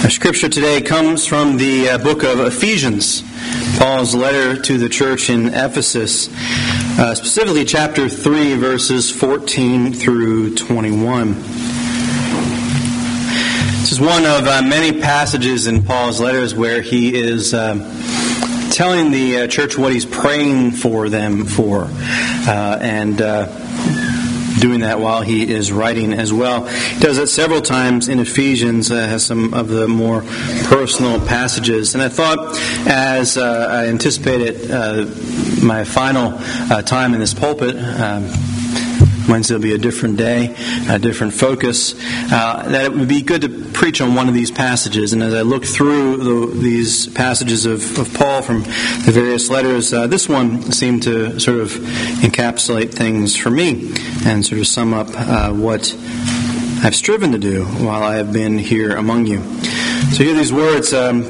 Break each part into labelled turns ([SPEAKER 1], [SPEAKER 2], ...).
[SPEAKER 1] Our scripture today comes from the book of Ephesians, Paul's letter to the church in Ephesus, specifically chapter 3, verses 14 through 21. This is one of many passages in Paul's letters where he is telling the church what he's praying for them for, and doing that while he is writing as well. He does it several times in Ephesians, has some of the more personal passages. And I thought, as I anticipated my final time in this pulpit, Wednesday will be a different day, a different focus, that it would be good to preach on one of these passages. And as I looked through these passages of Paul from the various letters, this one seemed to sort of encapsulate things for me and sort of sum up what I've striven to do while I have been here among you. So here these words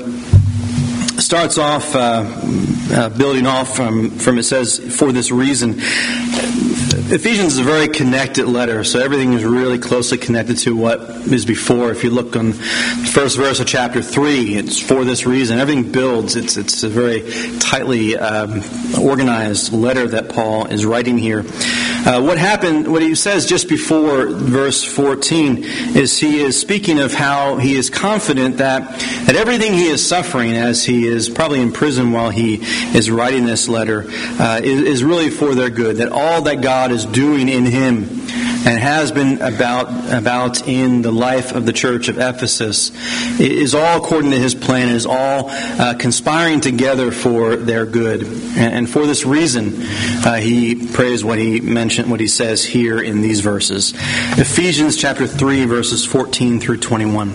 [SPEAKER 1] starts off building off from it says, "For this reason." Ephesians is a very connected letter, so everything is really closely connected to what is before. If you look on the first verse of chapter 3, it's "for this reason." Everything builds. It's a very tightly organized letter that Paul is writing here. What he says just before verse 14 is he is speaking of how he is confident that everything he is suffering as he is probably in prison while he is writing this letter is really for their good, that all that God is doing in him and has been about in the life of the church of Ephesus is all according to his plan, is all conspiring together for their good. And for this reason, he prays what he says here in these verses. Ephesians chapter 3, verses 14 through 21.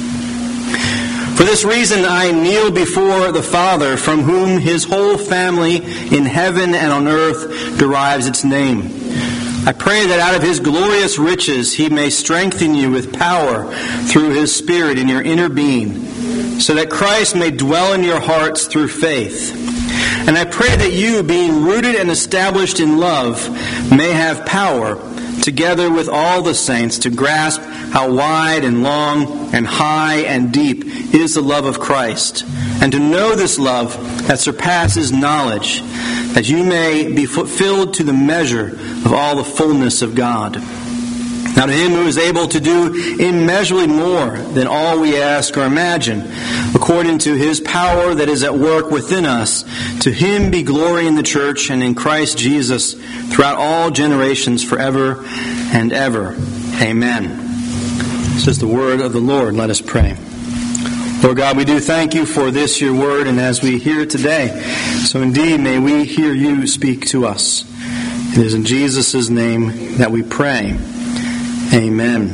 [SPEAKER 1] "For this reason I kneel before the Father, from whom his whole family in heaven and on earth derives its name. I pray that out of his glorious riches he may strengthen you with power through his Spirit in your inner being, so that Christ may dwell in your hearts through faith. And I pray that you, being rooted and established in love, may have power, together with all the saints, to grasp how wide and long and high and deep is the love of Christ, and to know this love that surpasses knowledge, that you may be fulfilled to the measure of all the fullness of God. Now to him who is able to do immeasurably more than all we ask or imagine, according to his power that is at work within us, to him be glory in the church and in Christ Jesus throughout all generations forever and ever. Amen." This is the word of the Lord. Let us pray. Lord God, we do thank you for this, your word, and as we hear it today, so indeed may we hear you speak to us. It is in Jesus' name that we pray. Amen.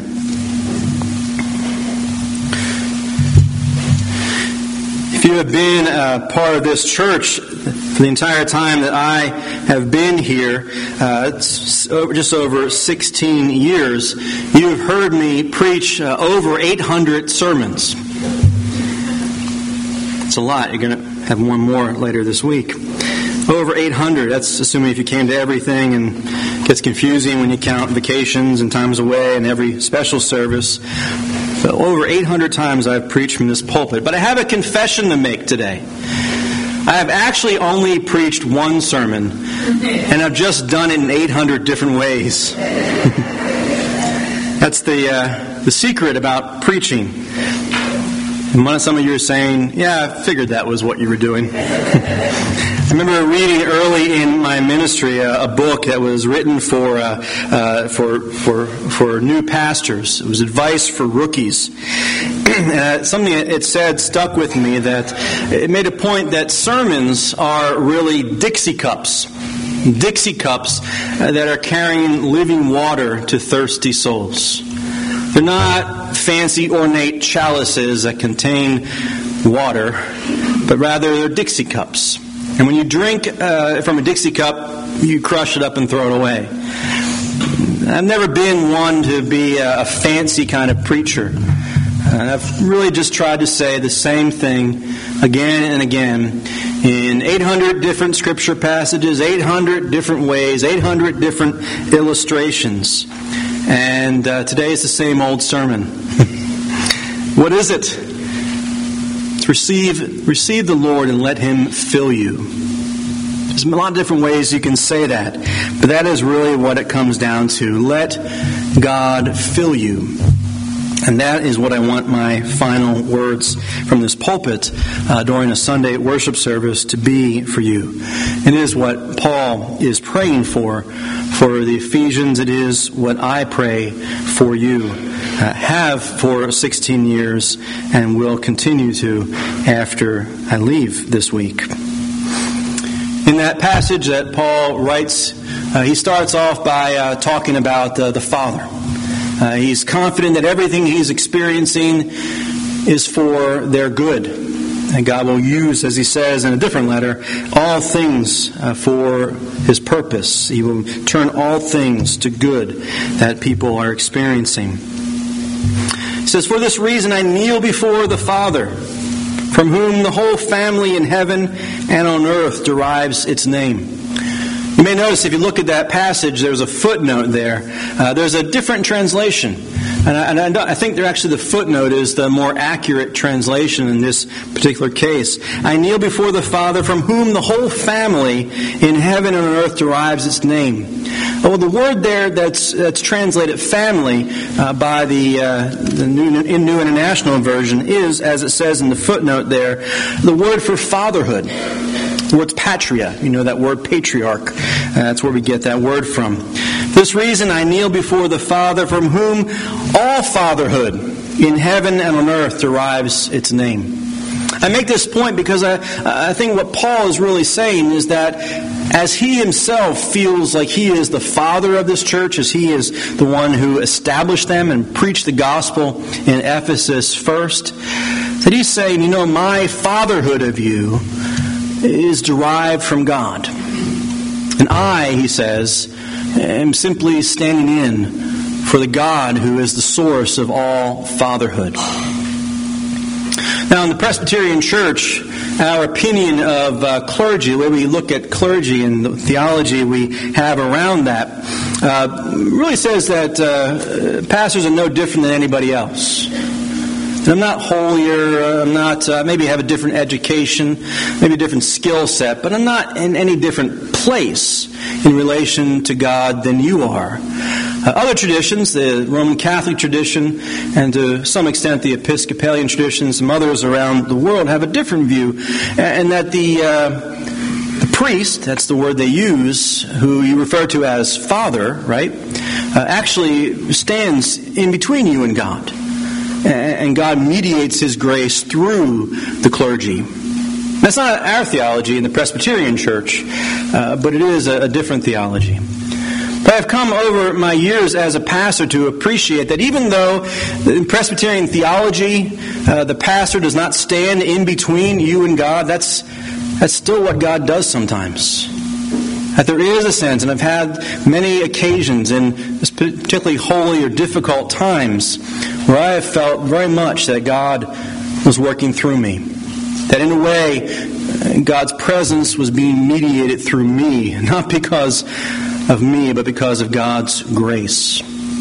[SPEAKER 1] If you have been a part of this church for the entire time that I have been here, just over 16 years, you have heard me preach over 800 sermons. It's a lot. You're going to have one more later this week. Over 800. That's assuming if you came to everything, and it gets confusing when you count vacations and times away and every special service. But over 800 times I've preached from this pulpit. But I have a confession to make today. I have actually only preached one sermon, and I've just done it in 800 different ways. That's the secret about preaching. And some of you are saying, "Yeah, I figured that was what you were doing." I remember reading early in my ministry a book that was written for new pastors. It was advice for rookies. Something it said stuck with me, that it made a point that sermons are really Dixie cups. Dixie cups that are carrying living water to thirsty souls. They're not fancy, ornate chalices that contain water, but rather they're Dixie cups. And when you drink from a Dixie cup, you crush it up and throw it away. I've never been one to be a fancy kind of preacher. I've really just tried to say the same thing again and again in 800 different scripture passages, 800 different ways, 800 different illustrations. And today is the same old sermon. What is it? receive the Lord and let Him fill you. There's a lot of different ways you can say that, but that is really what it comes down to. Let God fill you. And that is what I want my final words from this pulpit during a Sunday worship service to be for you. It is what Paul is praying for the Ephesians. It is what I pray for you, have for 16 years, and will continue to after I leave this week. In that passage that Paul writes, he starts off by talking about the Father. He's confident that everything he's experiencing is for their good. And God will use, as he says in a different letter, all things for His purpose. He will turn all things to good that people are experiencing. He says, "For this reason I kneel before the Father, from whom the whole family in heaven and on earth derives its name." You may notice if you look at that passage, there's a footnote there. There's a different translation. And I think the footnote is the more accurate translation in this particular case. I kneel before the Father, from whom the whole family in heaven and on earth derives its name. Well, the word there that's translated family by the New International Version is, as it says in the footnote there, the word for fatherhood. The word's patria. You know that word patriarch. That's where we get that word from. This reason I kneel before the Father, from whom all fatherhood in heaven and on earth derives its name. I make this point because I think what Paul is really saying is that as he himself feels like he is the father of this church, as he is the one who established them and preached the gospel in Ephesus first, that he's saying, my fatherhood of you is derived from God. And I, he says, am simply standing in for the God who is the source of all fatherhood. Now, in the Presbyterian Church, our opinion of clergy, the way we look at clergy and the theology we have around that, really says that pastors are no different than anybody else. And I'm not holier, I'm not, maybe have a different education, maybe a different skill set, but I'm not in any different place in relation to God than you are. Other traditions, the Roman Catholic tradition, and to some extent the Episcopalian tradition, some others around the world have a different view, and that the priest, that's the word they use, who you refer to as father, right, actually stands in between you and God. And God mediates His grace through the clergy. That's not our theology in the Presbyterian Church, but it is a different theology. But I've come over my years as a pastor to appreciate that even though in Presbyterian theology the pastor does not stand in between you and God, that's still what God does sometimes. That there is a sense, and I've had many occasions in particularly holy or difficult times where I have felt very much that God was working through me. That in a way, God's presence was being mediated through me, not because of me, but because of God's grace.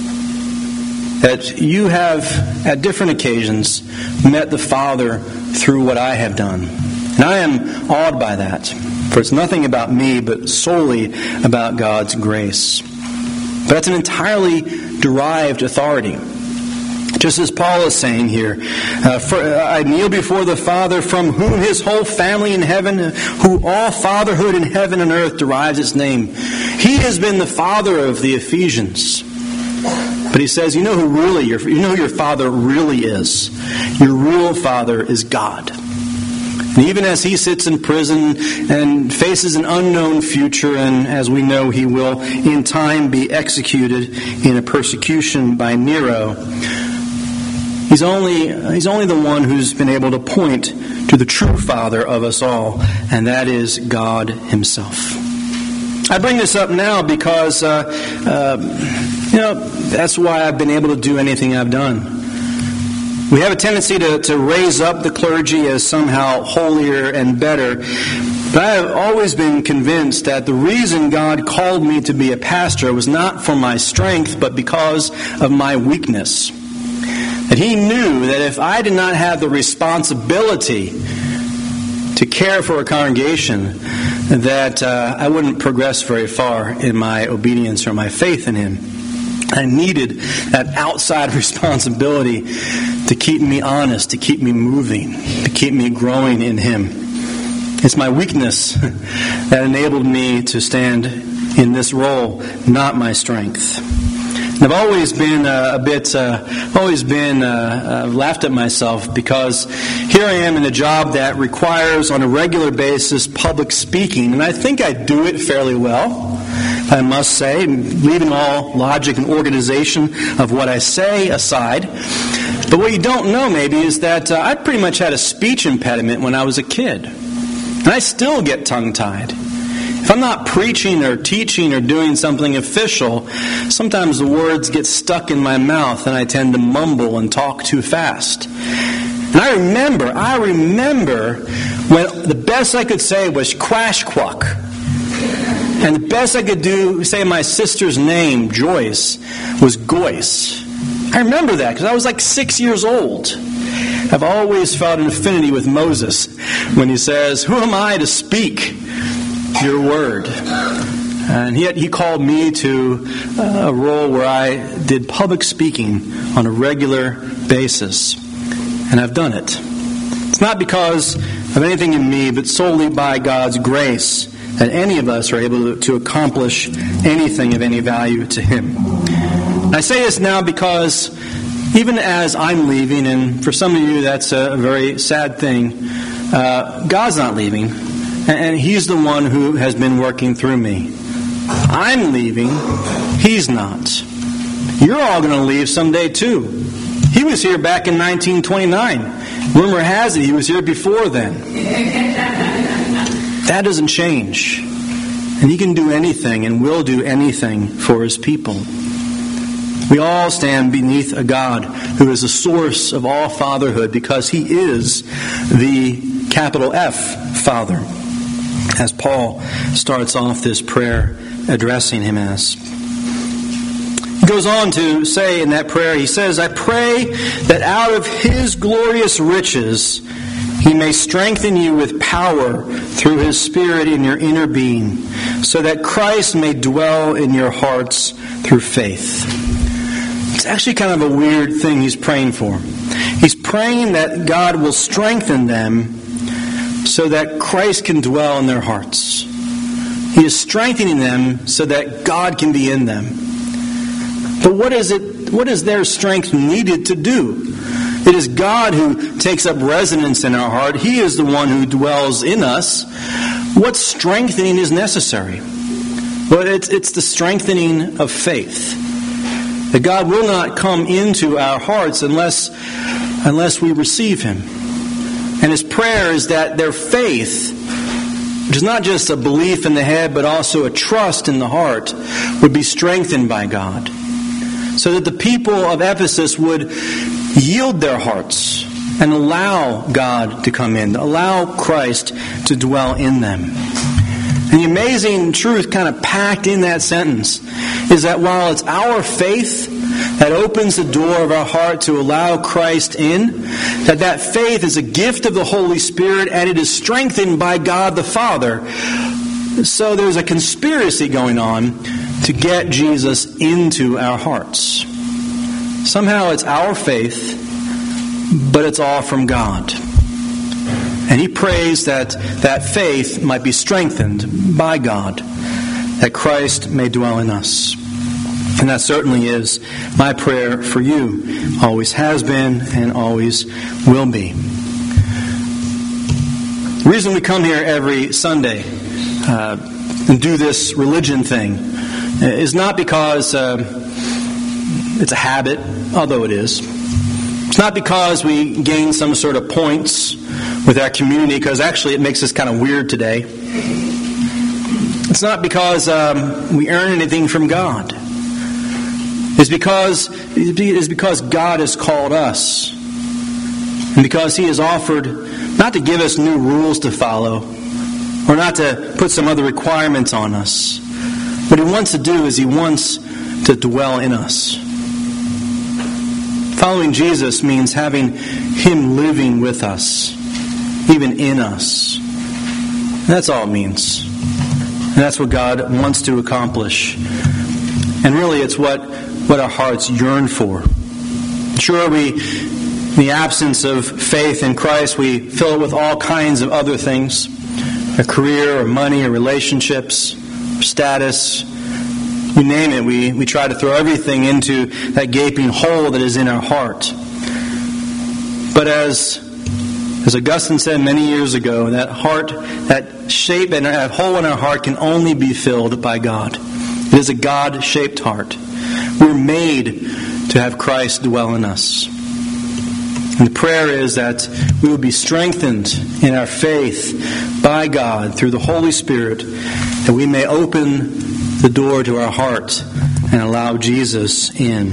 [SPEAKER 1] That you have, at different occasions, met the Father through what I have done. And I am awed by that. For it's nothing about me, but solely about God's grace. But it's an entirely derived authority. Just as Paul is saying here, I kneel before the Father, from whom His whole family in heaven, who all fatherhood in heaven and earth derives its name. He has been the father of the Ephesians. But he says, you know who your father really is. Your real father is God. And even as he sits in prison and faces an unknown future, and as we know he will in time be executed in a persecution by Nero, he's only the one who's been able to point to the true Father of us all, and that is God Himself. I bring this up now because that's why I've been able to do anything I've done. We have a tendency to raise up the clergy as somehow holier and better. But I have always been convinced that the reason God called me to be a pastor was not for my strength, but because of my weakness. That he knew that if I did not have the responsibility to care for a congregation, that I wouldn't progress very far in my obedience or my faith in him. I needed that outside responsibility to keep me honest, to keep me moving, to keep me growing in him. It's my weakness that enabled me to stand in this role, not my strength. And I've always been laughed at myself because here I am in a job that requires on a regular basis public speaking, and I think I do it fairly well, I must say, leaving all logic and organization of what I say aside. But what you don't know maybe is that I pretty much had a speech impediment when I was a kid, and I still get tongue-tied. If I'm not preaching or teaching or doing something official, sometimes the words get stuck in my mouth and I tend to mumble and talk too fast. And I remember when the best I could say was quash-quack. And the best I could say my sister's name, Joyce, was Goyce. I remember that because I was like 6 years old. I've always felt an affinity with Moses when he says, "Who am I to speak your word?" And yet he called me to a role where I did public speaking on a regular basis. And I've done it. It's not because of anything in me, but solely by God's grace that any of us are able to accomplish anything of any value to him. And I say this now because even as I'm leaving, and for some of you that's a very sad thing, God's not leaving. And he's the one who has been working through me. I'm leaving. He's not. You're all going to leave someday too. He was here back in 1929. Rumor has it he was here before then. That doesn't change. And he can do anything and will do anything for his people. We all stand beneath a God who is the source of all fatherhood because he is the capital F Father, as Paul starts off this prayer addressing him as. He goes on to say in that prayer, he says, "I pray that out of his glorious riches he may strengthen you with power through his Spirit in your inner being, so that Christ may dwell in your hearts through faith." It's actually kind of a weird thing he's praying for. He's praying that God will strengthen them so that Christ can dwell in their hearts. He is strengthening them so that God can be in them. But what is their strength needed to do? It is God who takes up residence in our heart. He is the one who dwells in us. What strengthening is necessary? Well, it's the strengthening of faith. That God will not come into our hearts unless we receive him. And his prayer is that their faith, which is not just a belief in the head, but also a trust in the heart, would be strengthened by God. So that the people of Ephesus would yield their hearts and allow God to come in, allow Christ to dwell in them. And the amazing truth kind of packed in that sentence is that while it's our faith that opens the door of our heart to allow Christ in, that faith is a gift of the Holy Spirit and it is strengthened by God the Father. So there's a conspiracy going on to get Jesus into our hearts. Somehow it's our faith, but it's all from God. And he prays that faith might be strengthened by God, that Christ may dwell in us. And that certainly is my prayer for you. Always has been and always will be. The reason we come here every Sunday and do this religion thing is not because it's a habit, although it is. It's not because we gain some sort of points with our community, because actually it makes us kind of weird today. It's not because we earn anything from God. It's because God has called us. And because he has offered not to give us new rules to follow, or not to put some other requirements on us. What he wants to do is he wants to dwell in us. Following Jesus means having Him living with us, even in us. That's all it means. And that's what God wants to accomplish. And really, it's what our hearts yearn for. Sure, in the absence of faith in Christ, we fill it with all kinds of other things. A career, or money, or relationships, or status. You name it, we try to throw everything into that gaping hole that is in our heart. But as Augustine said many years ago, that heart, that shape and that hole in our heart can only be filled by God. It is a God-shaped heart. We're made to have Christ dwell in us. And the prayer is that we will be strengthened in our faith by God through the Holy Spirit, that we may open the door to our heart and allow Jesus in.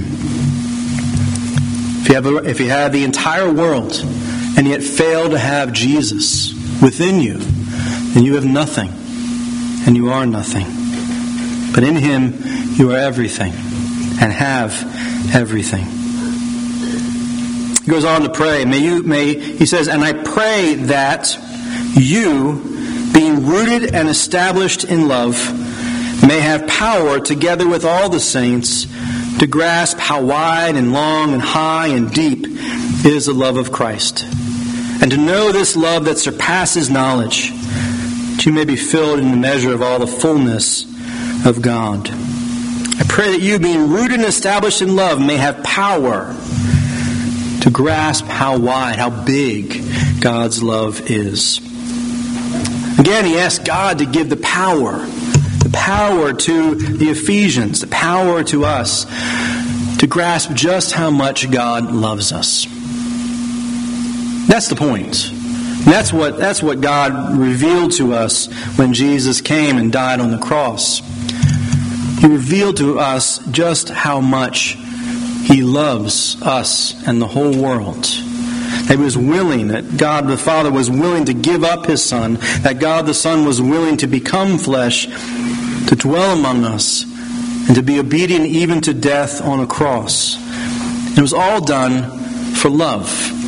[SPEAKER 1] If you have the entire world and yet fail to have Jesus within you, then you have nothing, and you are nothing. But in Him, you are everything, and have everything. He goes on to pray. He says, and I pray that you, being rooted and established in love, may have power, together with all the saints, to grasp how wide and long and high and deep is the love of Christ, and to know this love that surpasses knowledge, that you may be filled in the measure of all the fullness of God. I pray that you, being rooted and established in love, may have power to grasp how wide, how big God's love is. Again, he asks God to give the power to the Ephesians, the power to us, to grasp just how much God loves us. That's the point. That's what God revealed to us when Jesus came and died on the cross. He revealed to us just how much He loves us and the whole world. That He was willing, that God the Father was willing to give up His Son, that God the Son was willing to become flesh, to dwell among us, and to be obedient even to death on a cross. It was all done for love.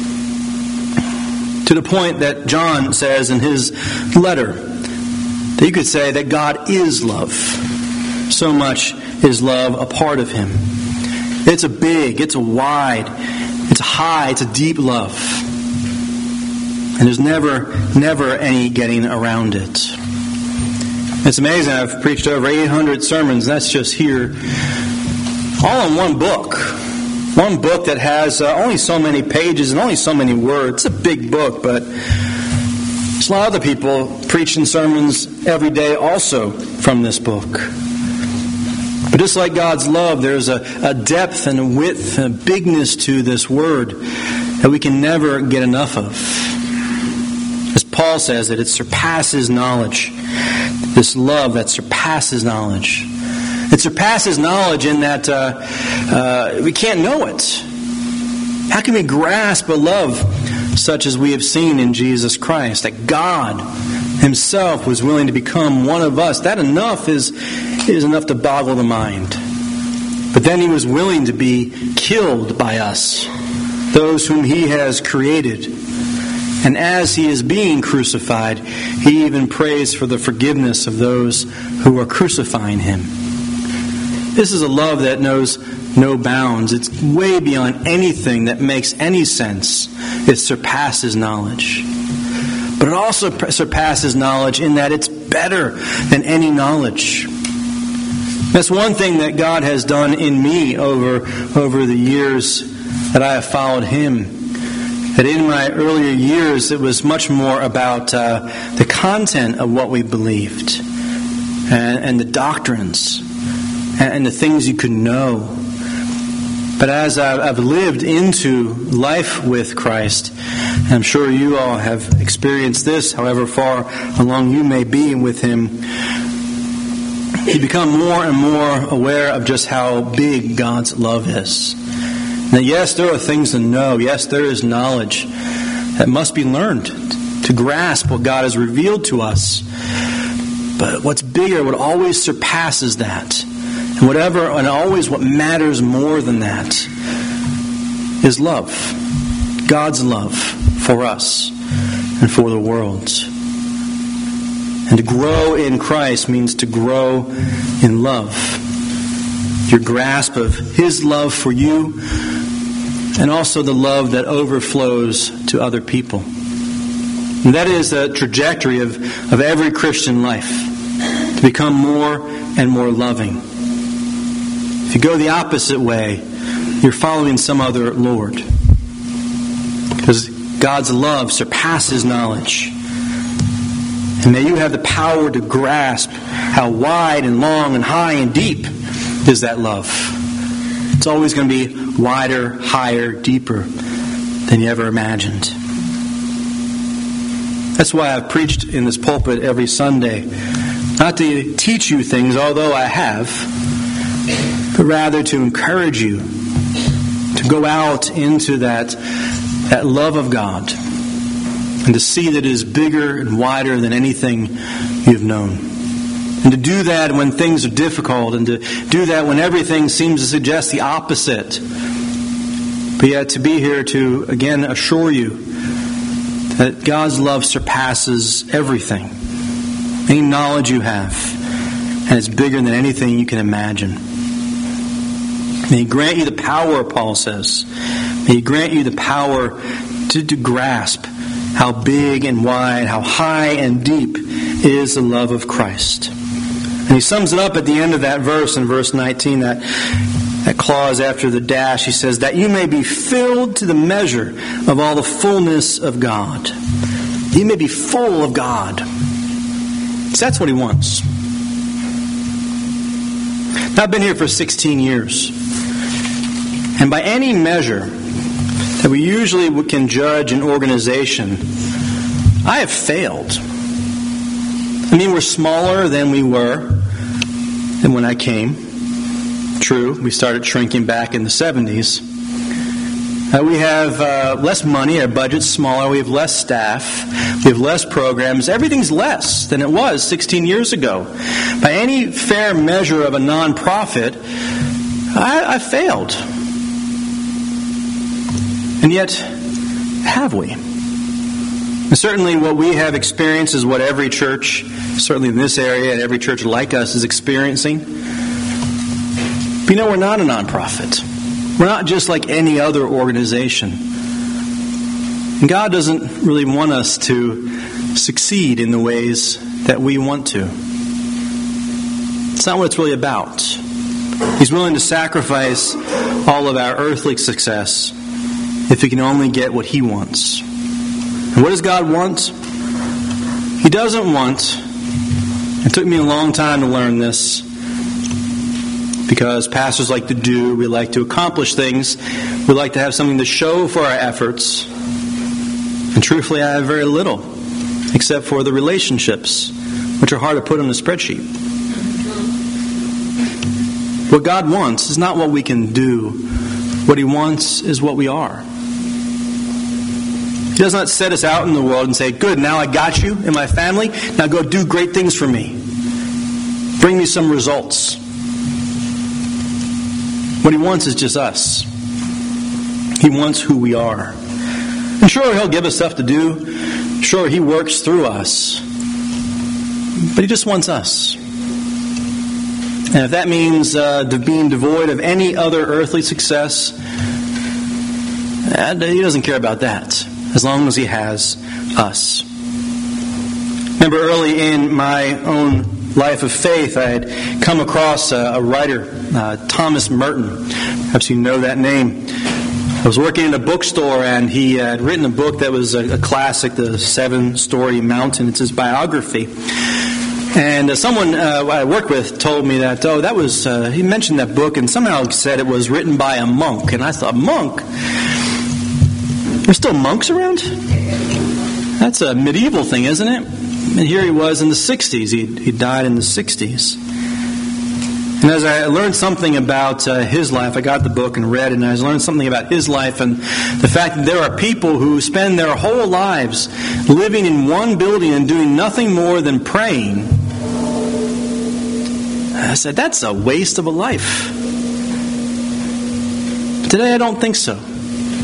[SPEAKER 1] To the point that John says in his letter, that you could say that God is love. So much is love a part of Him. It's a big, it's a wide, it's a high, it's a deep love. And there's never any getting around it. It's amazing. I've preached over 800 sermons. That's just here. All in one book. One book that has only so many pages and only so many words. It's a big book, but there's a lot of other people preaching sermons every day also from this book. But just like God's love, there's a depth and a width and a bigness to this word that we can never get enough of. As Paul says, that it surpasses knowledge. This love that surpasses knowledge. It surpasses knowledge in that we can't know it. How can we grasp a love such as we have seen in Jesus Christ? That God Himself was willing to become one of us. That enough is enough to boggle the mind. But then He was willing to be killed by us, those whom He has created. And as He is being crucified, He even prays for the forgiveness of those who are crucifying Him. This is a love that knows no bounds. It's way beyond anything that makes any sense. It surpasses knowledge. But it also surpasses knowledge in that it's better than any knowledge. That's one thing that God has done in me over the years that I have followed Him. That in my earlier years, it was much more about the content of what we believed and the doctrines and the things you could know. But as I've lived into life with Christ, and I'm sure you all have experienced this, however far along you may be with Him, you become more and more aware of just how big God's love is. Now, yes, there are things to know. Yes, there is knowledge that must be learned to grasp what God has revealed to us. But what's bigger, what always surpasses that, and always what matters more than that, is love. God's love for us and for the world. And to grow in Christ means to grow in love. Your grasp of His love for you, and also the love that overflows to other people. And that is the trajectory of every Christian life, to become more and more loving. If you go the opposite way, you're following some other Lord. Because God's love surpasses knowledge. And may you have the power to grasp how wide and long and high and deep is that love. It's always going to be wider, higher, deeper than you ever imagined. That's why I've preached in this pulpit every Sunday. Not to teach you things, although I have, but rather to encourage you to go out into that love of God and to see that it is bigger and wider than anything you've known. And to do that when things are difficult, and to do that when everything seems to suggest the opposite. But yet to be here to, again, assure you that God's love surpasses everything, any knowledge you have, and it's bigger than anything you can imagine. May He grant you the power, Paul says. May He grant you the power to grasp how big and wide, how high and deep is the love of Christ. And he sums it up at the end of that verse, in verse 19, that clause after the dash. He says, that you may be filled to the measure of all the fullness of God. You may be full of God. So that's what He wants. Now, I've been here for 16 years. And by any measure that we usually can judge an organization, I have failed. I mean, we're smaller than we were than when I came. True, we started shrinking back in the 70s. We have less money, our budget's smaller, we have less staff, we have less programs. Everything's less than it was 16 years ago. By any fair measure of a nonprofit, I failed. And yet, have we? And certainly what we have experienced is what every church, certainly in this area, and every church like us is experiencing. But you know, we're not a nonprofit. We're not just like any other organization. And God doesn't really want us to succeed in the ways that we want to. It's not what it's really about. He's willing to sacrifice all of our earthly success if He can only get what He wants. And what does God want? He doesn't want, it took me a long time to learn this, because pastors like to do, we like to accomplish things, we like to have something to show for our efforts. And truthfully, I have very little, except for the relationships, which are hard to put on a spreadsheet. What God wants is not what we can do. What He wants is what we are. He does not set us out in the world and say, good, now I got you in my family, now go do great things for me. Bring me some results. What He wants is just us. He wants who we are. And sure, He'll give us stuff to do. Sure, He works through us. But He just wants us. And if that means being devoid of any other earthly success, He doesn't care about that, as long as He has us. Remember early in my own life of faith, I had come across a writer, Thomas Merton. Perhaps you know that name. I was working in a bookstore, and he had written a book that was a classic, The 7-Story Mountain. It's his biography. And someone I worked with told me that, he mentioned that book and somehow said it was written by a monk. And I thought, monk? There's still monks around? That's a medieval thing, isn't it? And here he was in the 60s. He died in the 60s. And as I learned something about his life, I got the book and read it, and I learned something about his life and the fact that there are people who spend their whole lives living in one building and doing nothing more than praying. I said, that's a waste of a life. Today I don't think so.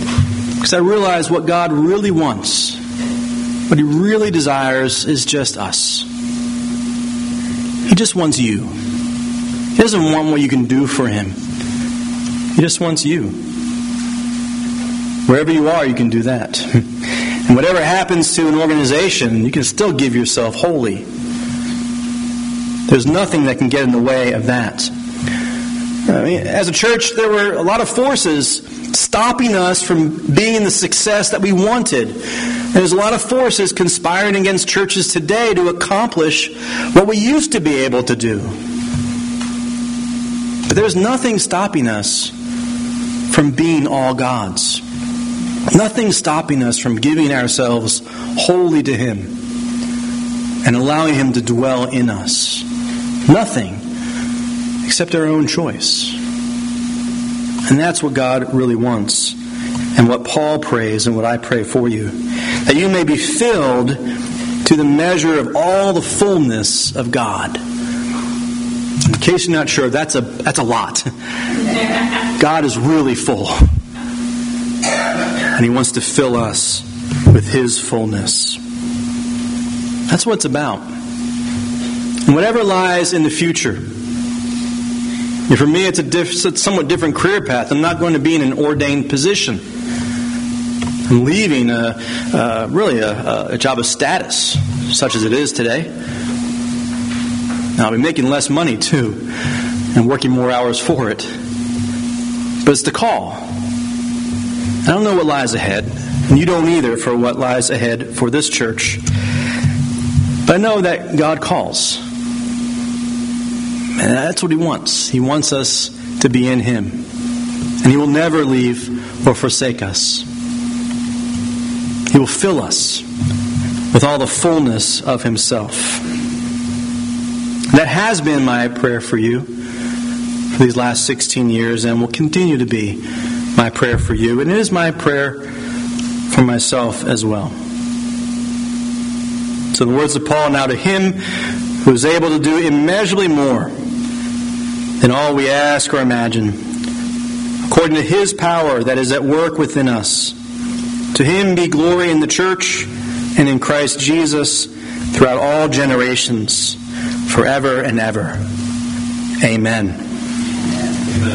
[SPEAKER 1] Because I realize what God really wants, what He really desires, is just us. He just wants you. He doesn't want what you can do for Him. He just wants you. Wherever you are, you can do that. And whatever happens to an organization, you can still give yourself wholly. There's nothing that can get in the way of that. I mean, as a church, there were a lot of forces stopping us from being in the success that we wanted. There's a lot of forces conspiring against churches today to accomplish what we used to be able to do. But there's nothing stopping us from being all God's. Nothing stopping us from giving ourselves wholly to Him and allowing Him to dwell in us. Nothing except our own choice. And that's what God really wants, and what Paul prays and what I pray for you. That you may be filled to the measure of all the fullness of God. In case you're not sure, that's a lot. God is really full. And He wants to fill us with His fullness. That's what it's about. And whatever lies in the future. And for me, it's a somewhat different career path. I'm not going to be in an ordained position. I'm leaving really a job of status, such as it is today. Now, I'll be making less money, too, and working more hours for it. But it's the call. I don't know what lies ahead, and you don't either for what lies ahead for this church. But I know that God calls. And that's what He wants. He wants us to be in Him. And He will never leave or forsake us. He will fill us with all the fullness of Himself. That has been my prayer for you for these last 16 years and will continue to be my prayer for you. And it is my prayer for myself as well. So the words of Paul, now to Him who is able to do immeasurably more than all we ask or imagine, according to His power that is at work within us. To Him be glory in the church and in Christ Jesus throughout all generations, forever and ever. Amen.